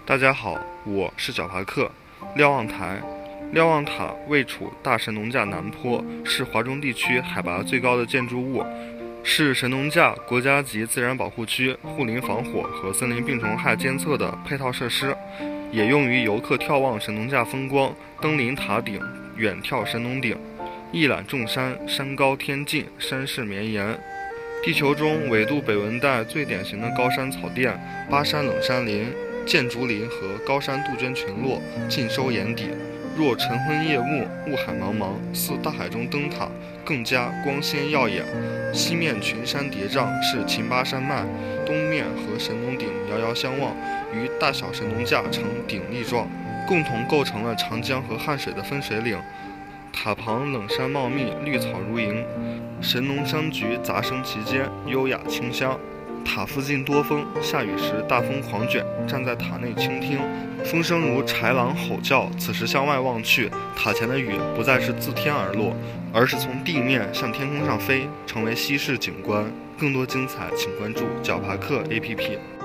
大家好，我是小爬客。瞭望台，瞭望塔位处大神农架南坡，是华中地区海拔最高的建筑物，是神农架国家级自然保护区护林防火和森林病虫害监测的配套设施，也用于游客眺望神农架风光、登临塔顶、远眺神农顶、一览众山，山高天尽，山势绵延。地球中纬度北温带最典型的高山草甸、巴山冷杉林、箭竹林和高山杜鹃群落尽收眼底。若晨昏夜暮，雾海茫茫，似大海中灯塔，更加光鲜耀眼。西面群山叠嶂，是秦巴山脉；东面和神农顶遥遥相望，与大小神农架呈鼎立状，共同构成了长江和汉水的分水岭。塔旁冷杉茂密，绿草如营，神农香菊杂生其间，优雅清香。塔附近多风，下雨时大风狂卷，站在塔内倾听，风声如豺狼吼叫。此时向外望去，塔前的雨不再是自天而落，而是从地面向天空上飞，成为稀世景观。更多精彩请关注角爬客 APP。